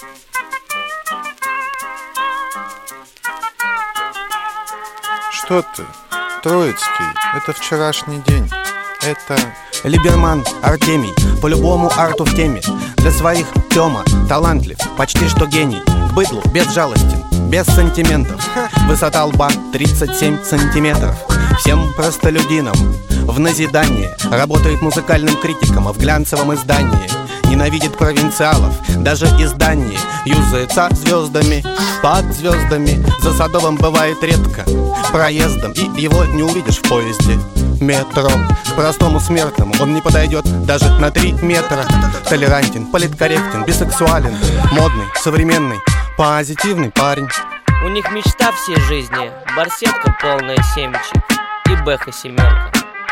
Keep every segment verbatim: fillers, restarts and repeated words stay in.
Что ты, Троицкий, это вчерашний день. Это... Либерман Артемий, по-любому арту в теме. Для своих Тёма талантлив, почти что гений. К быдлу безжалостен, без сантиментов. Высота лба тридцать семь сантиметров. Всем простолюдинам в назидание. Работает музыкальным критиком, а в глянцевом издании. Ненавидит провинциалов, даже издание. Юзается звездами, под звездами. За Садовым бывает редко проездом, и его не увидишь в поезде метро. К простому смертному он не подойдет даже на три метра. Толерантен, политкорректен, бисексуален, модный, современный, позитивный парень. У них мечта всей жизни, барсетка полная семечек и бэха семерка.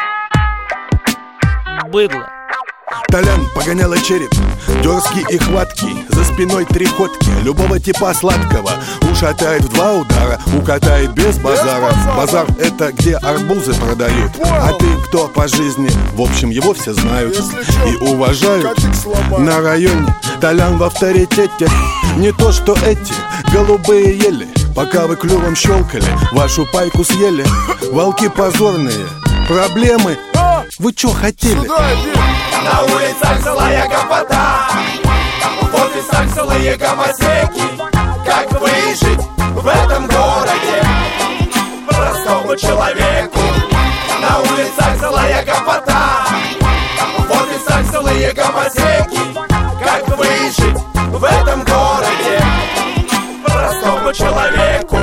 Быдло. Толян погоняла череп, дерзкий и хваткий. За спиной три ходки, любого типа сладкого. Ушатает в два удара, укатает без базара. Базар — это где арбузы продают. А ты кто по жизни? В общем, его все знают и уважают. На районе Толян в авторитете. Не то что эти голубые ели. Пока вы клювом щелкали, вашу пайку съели. Волки позорные, проблемы. Вы чё хотели? На улицах злая гопота, в офисах злые гомосеки. Как выжить в этом городе простому человеку? На улицах злая гопота, в офисах злые гомосеки. Как выжить в этом городе простому человеку?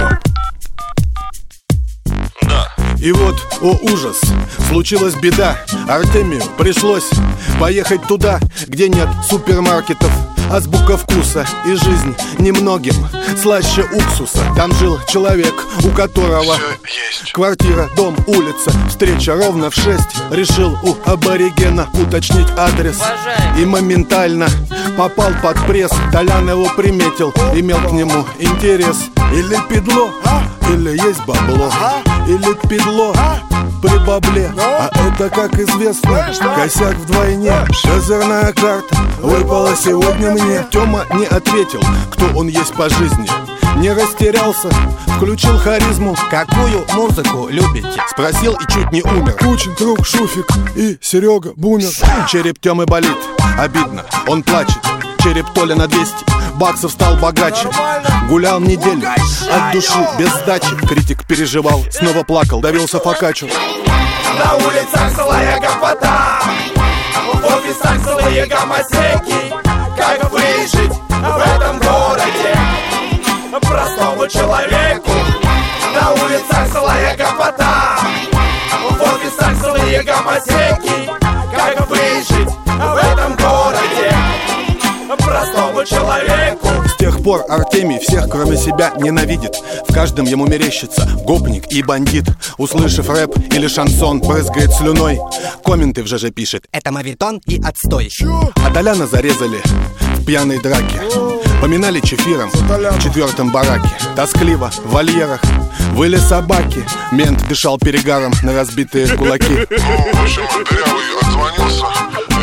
И вот, о ужас, случилась беда. Артемию пришлось поехать туда, где нет супермаркетов. Азбука вкуса и жизнь немногим слаще уксуса. Там жил человек, у которого квартира, дом, улица. Встреча ровно в шесть. Решил у аборигена уточнить адрес и моментально попал под пресс. Толян его приметил, имел к нему интерес. Или педло, или есть бабло, или педло при бабле. А это, как известно, косяк вдвойне. Козырная карта выпала сегодня мне. Тёма не ответил, кто он есть по жизни. Не растерялся, включил харизму. Какую музыку любите? Спросил и чуть не умер. Кучин, Круг, Шуфик и Серега Бунер. Череп Тёмы болит, обидно, он плачет. Череп Толя на двести баксов стал богаче. Гулял неделю от души, без сдачи. Критик переживал, снова плакал, давился фокаччо. На улицах злая гопота, в офисах злые гомосеки. Как выжить в этом городе простому человеку? На улицах злая гопота, в офисах злые гомосеки. Как выжить в этом городе простому человеку? С тех пор Артемий всех, кроме себя, ненавидит. В каждом ему мерещится гопник и бандит. Услышав рэп или шансон, брызгает слюной. Комменты в ЖЖ пишет: это моветон и отстой. А Толяна зарезали в пьяной драке. Поминали чефиром в четвертом бараке. Тоскливо в вольерах выли собаки. Мент дышал перегаром на разбитые кулаки. Ну, в общем, дырявый отзвонился.